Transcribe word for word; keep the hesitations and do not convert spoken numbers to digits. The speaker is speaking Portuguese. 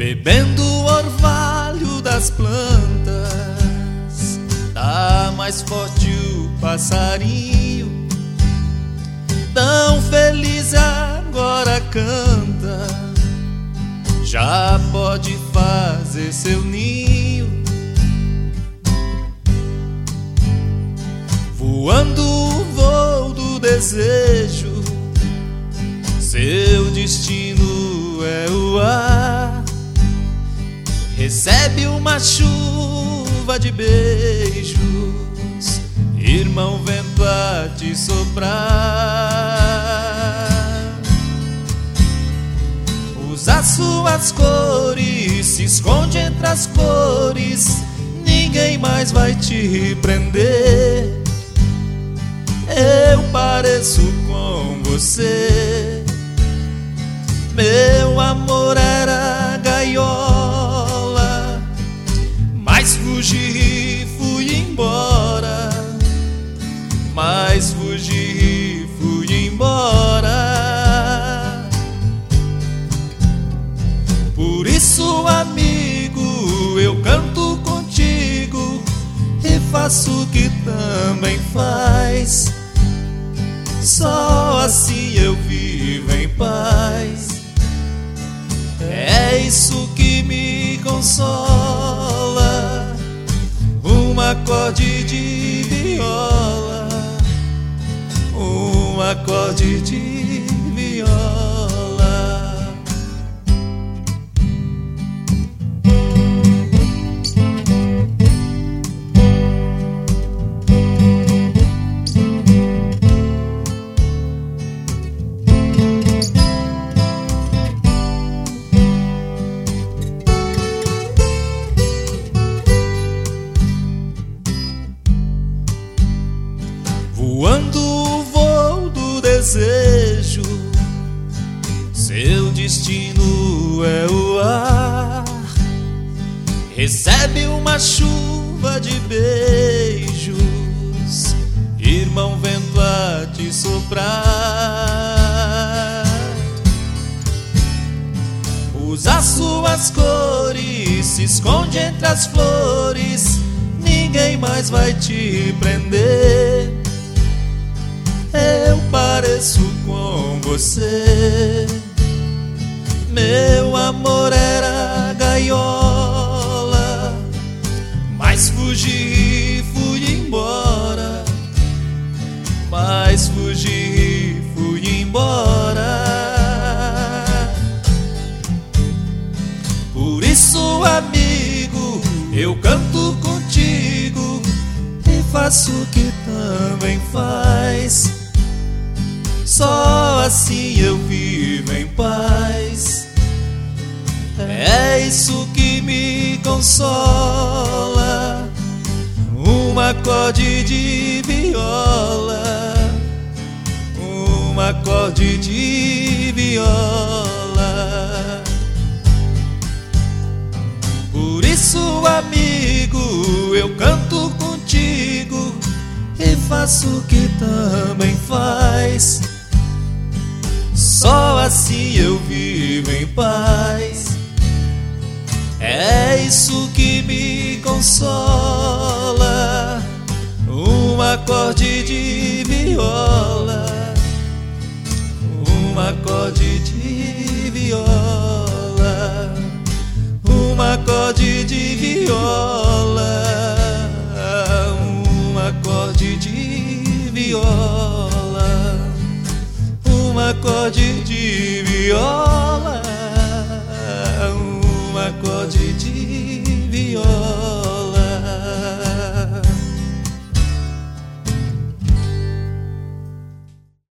bebendo o orvalho das plantas, tá mais forte o passarinho, tão feliz agora canta, já pode fazer seu ninho. Voando o voo do desejo, seu destino é o ar. Recebe uma chuva de beijos, irmão vento a te soprar. Usa suas cores, se esconde entre as cores, ninguém mais vai te prender. Eu pareço com você, meu amor era gaiola, mas fugi e fui embora, mas fugi e fui embora. Por isso, amigo, eu canto contigo e faço o que também faz. Só assim eu vivo em paz. É isso que me consola, um acorde de viola, um acorde de viola. Voando o voo do desejo, seu destino é o ar. Recebe uma chuva de beijos, irmão vento a te soprar. Usa suas cores, se esconde entre as flores, ninguém mais vai te prender. Eu pareço com você, meu amor era gaiola, mas fugi e fui embora, mas fugi e fui embora. Por isso, amigo, eu canto contigo e faço o que também faz. Só assim eu vivo em paz. É isso que me consola, um acorde de viola, um acorde de viola. Por isso, amigo, eu canto contigo e faço o que também faz. Só assim eu vivo em paz. É isso que me consola, um acorde de viola, um acorde de viola, um acorde de viola, um acorde de viola, um acorde de viola, um acorde